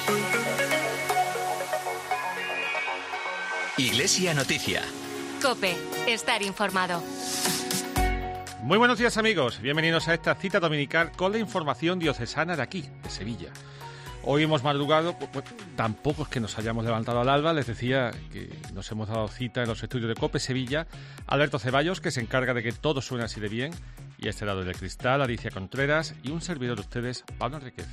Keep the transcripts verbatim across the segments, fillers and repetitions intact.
Iglesia Noticia. COPE. Estar informado. Muy buenos días, amigos. Bienvenidos a esta cita dominical con la información diocesana de aquí, de Sevilla. Hoy hemos madrugado, pues, pues, tampoco es que nos hayamos levantado al alba. Les decía que nos hemos dado cita en los estudios de COPE Sevilla. Alberto Ceballos, que se encarga de que todo suene así de bien. Y a este lado del cristal, Alicia Contreras y un servidor de ustedes, Pablo Enríquez.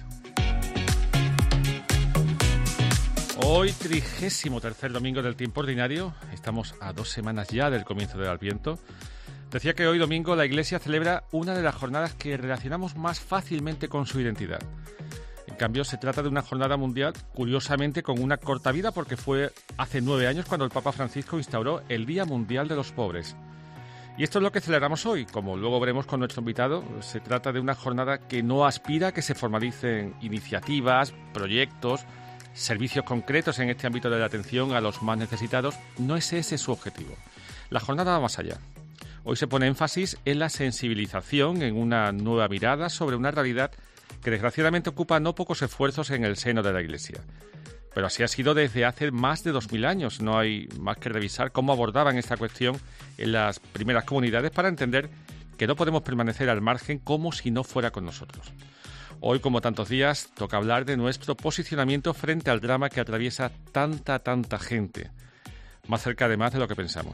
Hoy, trigésimo tercer domingo del tiempo ordinario. Estamos a dos semanas ya del comienzo del Adviento. Decía que hoy domingo la Iglesia celebra una de las jornadas que relacionamos más fácilmente con su identidad. En cambio, se trata de una jornada mundial, curiosamente, con una corta vida, porque fue hace nueve años cuando el Papa Francisco instauró el Día Mundial de los Pobres. Y esto es lo que celebramos hoy. Como luego veremos con nuestro invitado, se trata de una jornada que no aspira a que se formalicen iniciativas, proyectos, servicios concretos en este ámbito de la atención a los más necesitados. No es ese su objetivo. La jornada va más allá. Hoy se pone énfasis en la sensibilización, en una nueva mirada sobre una realidad que desgraciadamente ocupa no pocos esfuerzos en el seno de la Iglesia. Pero así ha sido desde hace más de dos mil años. No hay más que revisar cómo abordaban esta cuestión en las primeras comunidades para entender que no podemos permanecer al margen como si no fuera con nosotros. Hoy, como tantos días, toca hablar de nuestro posicionamiento frente al drama que atraviesa tanta, tanta gente. Más cerca además de lo que pensamos.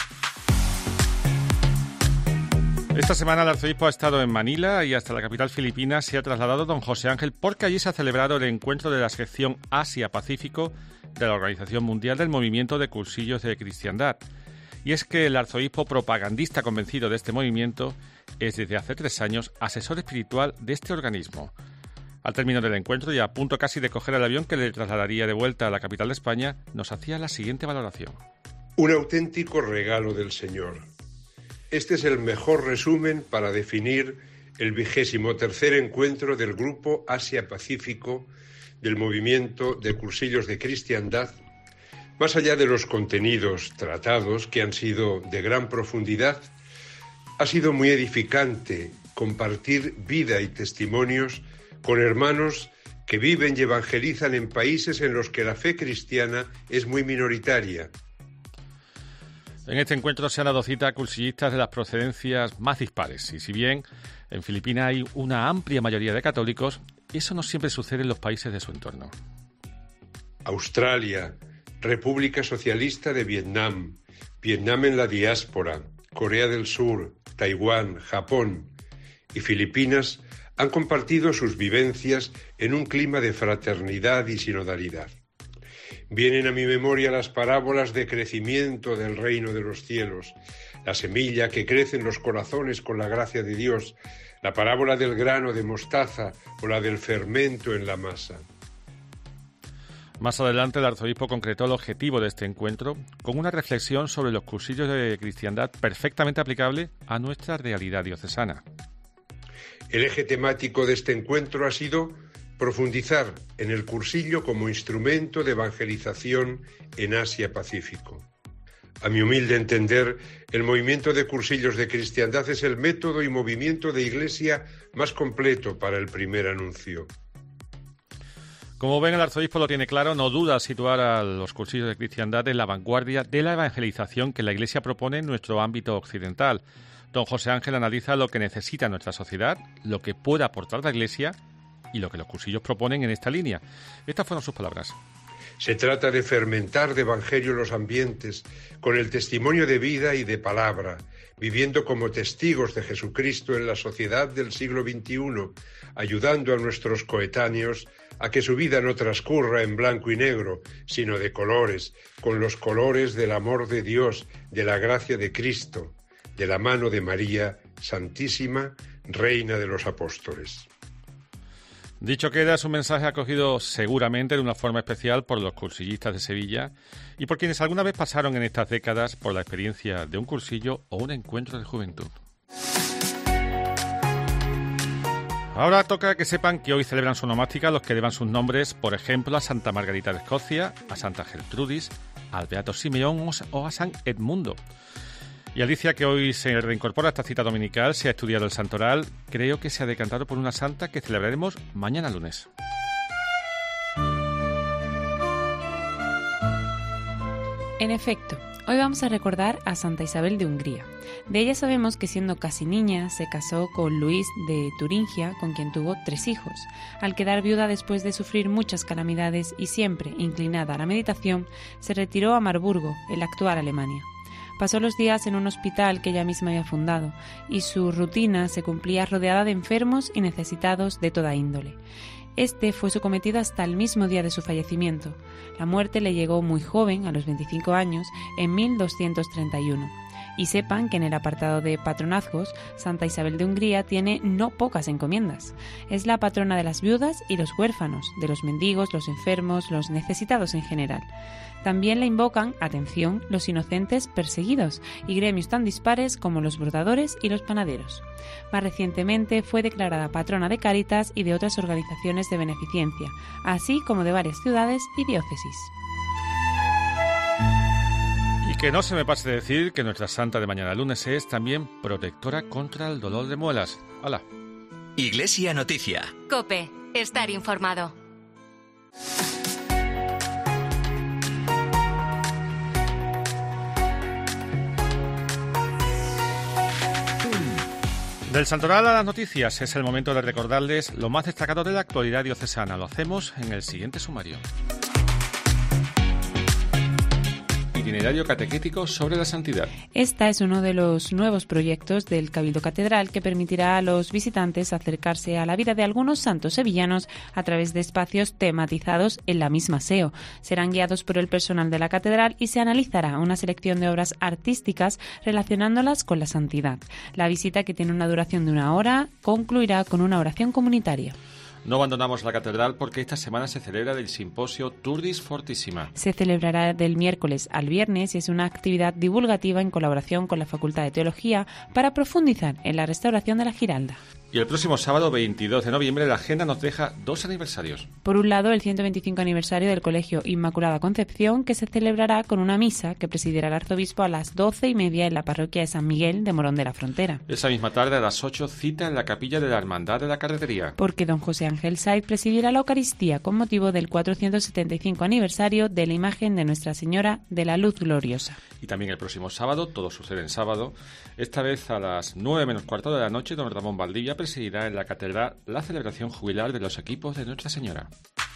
Esta semana el arzobispo ha estado en Manila y hasta la capital filipina se ha trasladado don José Ángel porque allí se ha celebrado el encuentro de la sección Asia-Pacífico de la Organización Mundial del Movimiento de Cursillos de Cristiandad. Y es que el arzobispo propagandista convencido de este movimiento es desde hace tres años asesor espiritual de este organismo. Al término del encuentro y a punto casi de coger el avión que le trasladaría de vuelta a la capital de España, nos hacía la siguiente valoración. Un auténtico regalo del Señor. Este es el mejor resumen para definir el vigésimo tercer encuentro del Grupo Asia-Pacífico del Movimiento de Cursillos de Cristiandad. Más allá de los contenidos tratados, que han sido de gran profundidad, ha sido muy edificante compartir vida y testimonios con hermanos que viven y evangelizan en países en los que la fe cristiana es muy minoritaria. En este encuentro se han dado cita a cursillistas de las procedencias más dispares. Y si bien en Filipinas hay una amplia mayoría de católicos, eso no siempre sucede en los países de su entorno. Australia, República Socialista de Vietnam, Vietnam en la diáspora, Corea del Sur, Taiwán, Japón y Filipinas han compartido sus vivencias en un clima de fraternidad y sinodalidad. Vienen a mi memoria las parábolas de crecimiento del reino de los cielos, la semilla que crece en los corazones con la gracia de Dios, la parábola del grano de mostaza o la del fermento en la masa. Más adelante el arzobispo concretó el objetivo de este encuentro con una reflexión sobre los cursillos de cristiandad perfectamente aplicable a nuestra realidad diocesana. El eje temático de este encuentro ha sido profundizar en el cursillo como instrumento de evangelización en Asia-Pacífico. A mi humilde entender, el movimiento de cursillos de cristiandad es el método y movimiento de iglesia más completo para el primer anuncio. Como ven, el arzobispo lo tiene claro, no duda al situar a los cursillos de cristiandad en la vanguardia de la evangelización que la Iglesia propone en nuestro ámbito occidental. Don José Ángel analiza lo que necesita nuestra sociedad, lo que puede aportar la Iglesia y lo que los cursillos proponen en esta línea. Estas fueron sus palabras. Se trata de fermentar de evangelio los ambientes con el testimonio de vida y de palabra, viviendo como testigos de Jesucristo en la sociedad del siglo veintiuno, ayudando a nuestros coetáneos a que su vida no transcurra en blanco y negro, sino de colores, con los colores del amor de Dios, de la gracia de Cristo, de la mano de María Santísima, Reina de los Apóstoles. Dicho queda, su mensaje acogido seguramente de una forma especial por los cursillistas de Sevilla y por quienes alguna vez pasaron en estas décadas por la experiencia de un cursillo o un encuentro de juventud. Ahora toca que sepan que hoy celebran su onomástica los que llevan sus nombres, por ejemplo, a Santa Margarita de Escocia, a Santa Gertrudis, al Beato Simeón o a San Edmundo. Y Alicia, que hoy se reincorpora a esta cita dominical, se ha estudiado el santoral, creo que se ha decantado por una santa que celebraremos mañana lunes. En efecto, hoy vamos a recordar a Santa Isabel de Hungría. De ella sabemos que siendo casi niña se casó con Luis de Turingia, con quien tuvo tres hijos. Al quedar viuda después de sufrir muchas calamidades y siempre inclinada a la meditación, se retiró a Marburgo, en la actual Alemania. Pasó los días en un hospital que ella misma había fundado y su rutina se cumplía rodeada de enfermos y necesitados de toda índole. Este fue su cometido hasta el mismo día de su fallecimiento. La muerte le llegó muy joven, a los veinticinco años, en mil doscientos treinta y uno. Y sepan que en el apartado de patronazgos, Santa Isabel de Hungría tiene no pocas encomiendas. Es la patrona de las viudas y los huérfanos, de los mendigos, los enfermos, los necesitados en general. También la invocan, atención, los inocentes perseguidos y gremios tan dispares como los bordadores y los panaderos. Más recientemente fue declarada patrona de Cáritas y de otras organizaciones de beneficencia, así como de varias ciudades y diócesis. Y que no se me pase de decir que nuestra santa de mañana lunes es también protectora contra el dolor de muelas. ¡Hala! Iglesia Noticia. COPE. Estar informado. Del santoral a las noticias es el momento de recordarles lo más destacado de la actualidad diocesana. Lo hacemos en el siguiente sumario. Itinerario catequético sobre la santidad. Esta es uno de los nuevos proyectos del Cabildo Catedral que permitirá a los visitantes acercarse a la vida de algunos santos sevillanos a través de espacios tematizados en la misma S E O. Serán guiados por el personal de la catedral y se analizará una selección de obras artísticas relacionándolas con la santidad. La visita, que tiene una duración de una hora, concluirá con una oración comunitaria. No abandonamos la catedral porque esta semana se celebra el simposio Turdis Fortissima. Se celebrará del miércoles al viernes y es una actividad divulgativa en colaboración con la Facultad de Teología para profundizar en la restauración de la Giralda. Y el próximo sábado veintidós de noviembre la agenda nos deja dos aniversarios. Por un lado, el ciento veinticinco aniversario del Colegio Inmaculada Concepción, que se celebrará con una misa que presidirá el arzobispo a las doce y media en la parroquia de San Miguel de Morón de la Frontera. Esa misma tarde a las ocho cita en la capilla de la Hermandad de la Carretería. Porque don José Ángel Saiz presidirá la Eucaristía con motivo del cuatrocientos setenta y cinco aniversario de la imagen de Nuestra Señora de la Luz Gloriosa. Y también el próximo sábado, todo sucede en sábado, esta vez a las nueve menos cuarto de la noche, don Ramón Valdivia presidirá en la catedral la celebración jubilar de los equipos de Nuestra Señora.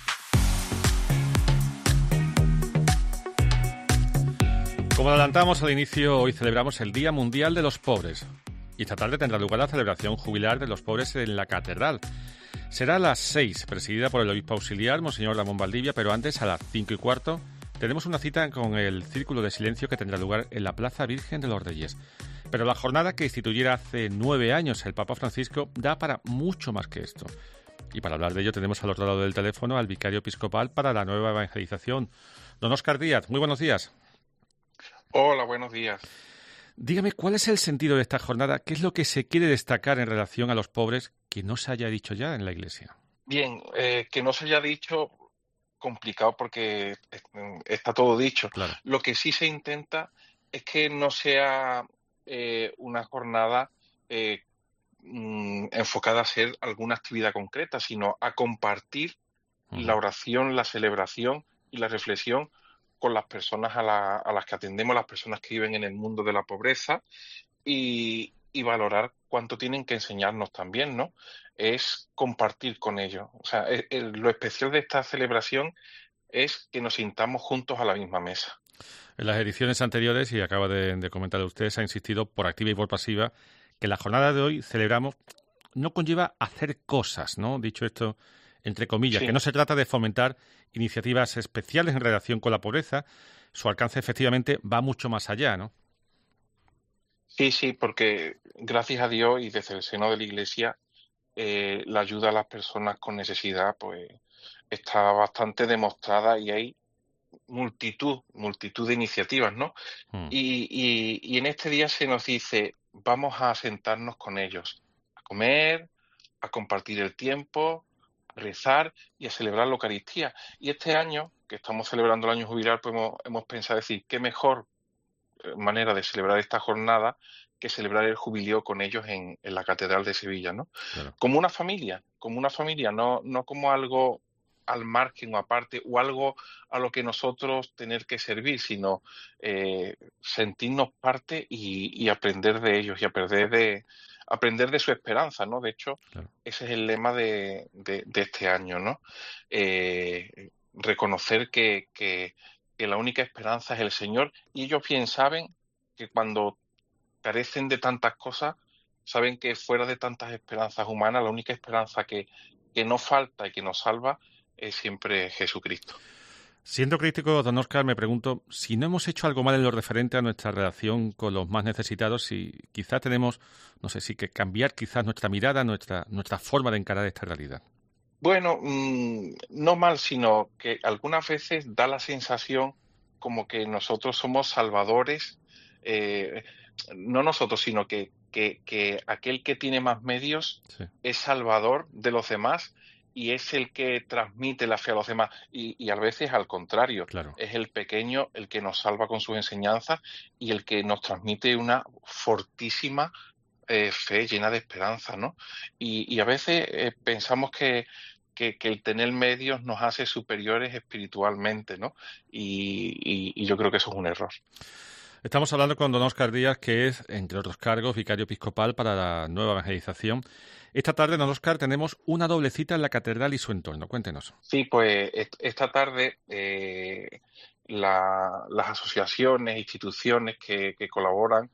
Como adelantamos al inicio, hoy celebramos el Día Mundial de los Pobres. Y esta tarde tendrá lugar la celebración jubilar de los pobres en la catedral. Será a las seis, presidida por el obispo auxiliar, monseñor Ramón Valdivia, pero antes, a las cinco y cuarto, tenemos una cita con el Círculo de Silencio que tendrá lugar en la Plaza Virgen de los Reyes. Pero la jornada que instituyera hace nueve años el Papa Francisco da para mucho más que esto. Y para hablar de ello tenemos al otro lado del teléfono al vicario episcopal para la nueva evangelización, don Óscar Díaz. Muy buenos días. Hola, buenos días. Dígame, ¿cuál es el sentido de esta jornada? ¿Qué es lo que se quiere destacar en relación a los pobres que no se haya dicho ya en la Iglesia? Bien, eh, que no se haya dicho, complicado porque está todo dicho. Claro. Lo que sí se intenta es que no sea eh, una jornada eh, mm, enfocada a hacer alguna actividad concreta, sino a compartir uh-huh. la oración, la celebración y la reflexión con las personas a, la, a las que atendemos, las personas que viven en el mundo de la pobreza y, y valorar cuánto tienen que enseñarnos también, ¿no? Es compartir con ellos. O sea, el, el, lo especial de esta celebración es que nos sintamos juntos a la misma mesa. En las ediciones anteriores, y acaba de, de comentar usted, se ha insistido por activa y por pasiva que la jornada de hoy celebramos no conlleva hacer cosas, ¿no? Dicho esto, entre comillas, sí. Que no se trata de fomentar iniciativas especiales en relación con la pobreza. Su alcance efectivamente va mucho más allá, ¿no? Sí, sí, porque gracias a Dios y desde el seno de la Iglesia eh, la ayuda a las personas con necesidad pues está bastante demostrada y hay multitud, multitud de iniciativas, ¿no? Hmm. Y, y, y en este día se nos dice, vamos a sentarnos con ellos, a comer, a compartir el tiempo, a rezar y a celebrar la Eucaristía. Y este año, que estamos celebrando el año jubilar, pues hemos, hemos pensado decir, qué mejor manera de celebrar esta jornada que celebrar el jubileo con ellos en, en la Catedral de Sevilla, ¿no? Claro. Como una familia, como una familia, no, no como algo al margen o aparte, o algo a lo que nosotros tener que servir, sino eh, sentirnos parte y, y aprender de ellos y aprender de aprender de su esperanza, ¿no? De hecho, claro, ese es el lema de, de, de este año, ¿no? Eh, reconocer que, que, que la única esperanza es el Señor, y ellos bien saben que cuando carecen de tantas cosas, saben que fuera de tantas esperanzas humanas, la única esperanza que, que no falta y que nos salva es siempre Jesucristo. Siendo crítico, don Óscar, me pregunto si no hemos hecho algo mal en lo referente a nuestra relación con los más necesitados, si quizás tenemos, no sé, si que cambiar quizás nuestra mirada, nuestra, nuestra forma de encarar esta realidad. Bueno, mmm, no mal, sino que algunas veces da la sensación como que nosotros somos salvadores, eh, no nosotros, sino que, que, que aquel que tiene más medios sí. es salvador de los demás, y es el que transmite la fe a los demás, y, y a veces al contrario, claro. es el pequeño el que nos salva con sus enseñanzas y el que nos transmite una fortísima eh, fe llena de esperanza, ¿no? Y, y a veces eh, pensamos que, que, que el tener medios nos hace superiores espiritualmente, ¿no? Y, y, y yo creo que eso es un error. Estamos hablando con don Óscar Díaz, que es, entre otros cargos, vicario episcopal para la nueva evangelización. Esta tarde, don Óscar, tenemos una doble cita en la catedral y su entorno. Cuéntenos. Sí, pues esta tarde eh, la, las asociaciones, instituciones que, que colaboran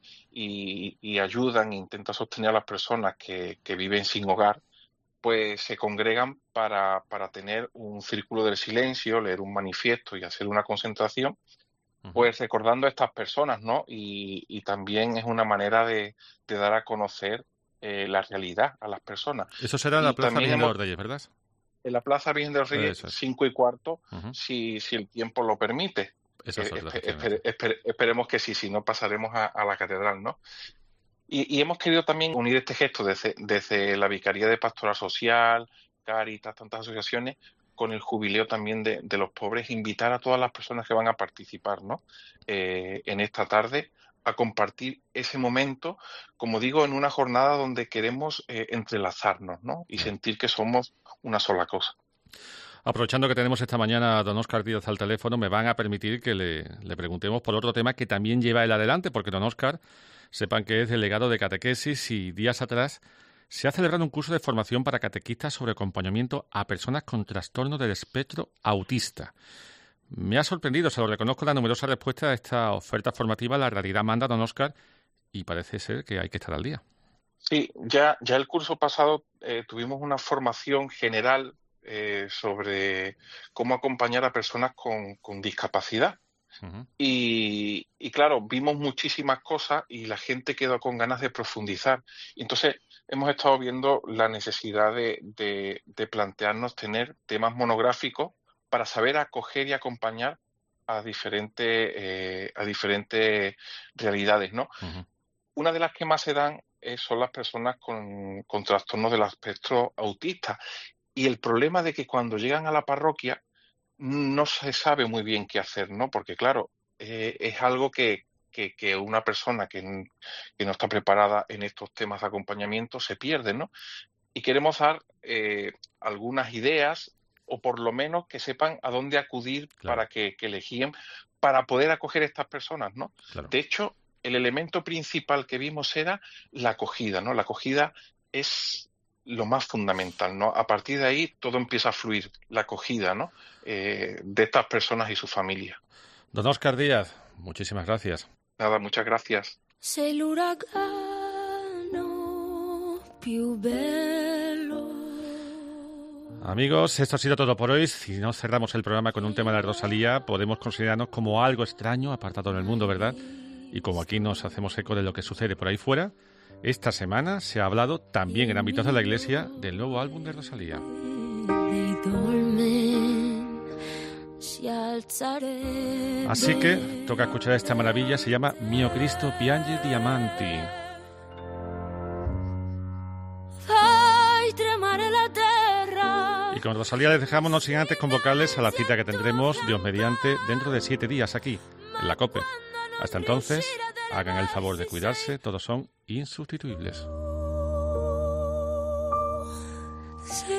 y, y ayudan e intentan sostener a las personas que, que viven sin hogar, pues se congregan para, para tener un círculo del silencio, leer un manifiesto y hacer una concentración, pues recordando a estas personas, ¿no? Y, y también es una manera de, de dar a conocer eh, la realidad a las personas. Eso será en la Plaza Virgen de los Reyes, ¿verdad? En la Plaza Virgen de los Reyes, es. cinco y cuarto, uh-huh. si, si el tiempo lo permite. Eso es eh, esper, esper, esperemos que sí, si no pasaremos a, a la catedral, ¿no? Y, y hemos querido también unir este gesto desde, desde la Vicaría de Pastoral Social, Cáritas, tantas asociaciones, con el jubileo también de, de los pobres, invitar a todas las personas que van a participar, ¿no? Eh, en esta tarde a compartir ese momento, como digo, en una jornada donde queremos eh, entrelazarnos, ¿no? Y sentir que somos una sola cosa. Aprovechando que tenemos esta mañana a don Óscar Díaz al teléfono, me van a permitir que le, le preguntemos por otro tema que también lleva él adelante, porque don Óscar, sepan que es delegado de catequesis y días atrás se ha celebrado un curso de formación para catequistas sobre acompañamiento a personas con trastorno del espectro autista. Me ha sorprendido, se lo reconozco, la numerosa respuesta a esta oferta formativa. La realidad manda, don Óscar, y parece ser que hay que estar al día. Sí, ya, ya el curso pasado eh, tuvimos una formación general eh, sobre cómo acompañar a personas con, con discapacidad. Uh-huh. Y, y claro, vimos muchísimas cosas y la gente quedó con ganas de profundizar. Y entonces hemos estado viendo la necesidad de, de, de plantearnos tener temas monográficos para saber acoger y acompañar a diferentes, eh, a diferentes realidades, ¿no? Uh-huh. Una de las que más se dan eh, son las personas con, con trastornos del espectro autista. Y el problema de que cuando llegan a la parroquia no se sabe muy bien qué hacer, ¿no? Porque, claro, eh, es algo que, que, que una persona que, que no está preparada en estos temas de acompañamiento se pierde, ¿no? Y queremos dar eh, algunas ideas, o por lo menos que sepan a dónde acudir claro. para que, que les guíen, para poder acoger a estas personas, ¿no? Claro. De hecho, el elemento principal que vimos era la acogida, ¿no? La acogida es lo más fundamental, ¿no? A partir de ahí todo empieza a fluir, la acogida, ¿no? Eh, de estas personas y su familia. Don Óscar Díaz, muchísimas gracias. Nada, muchas gracias. Sei l'uragano più bello. Amigos, esto ha sido todo por hoy. Si no cerramos el programa con un tema de Rosalía, podemos considerarnos como algo extraño, apartado en el mundo, ¿verdad? Y como aquí nos hacemos eco de lo que sucede por ahí fuera, esta semana se ha hablado también en ámbitos de la Iglesia del nuevo álbum de Rosalía. Así que toca escuchar esta maravilla, se llama Mio Cristo piange diamanti. Y con Rosalía les dejamos, no sin antes convocarles a la cita que tendremos, Dios mediante, dentro de siete días aquí, en la COPE. Hasta entonces, hagan el favor de cuidarse, todos son insustituibles. Sí.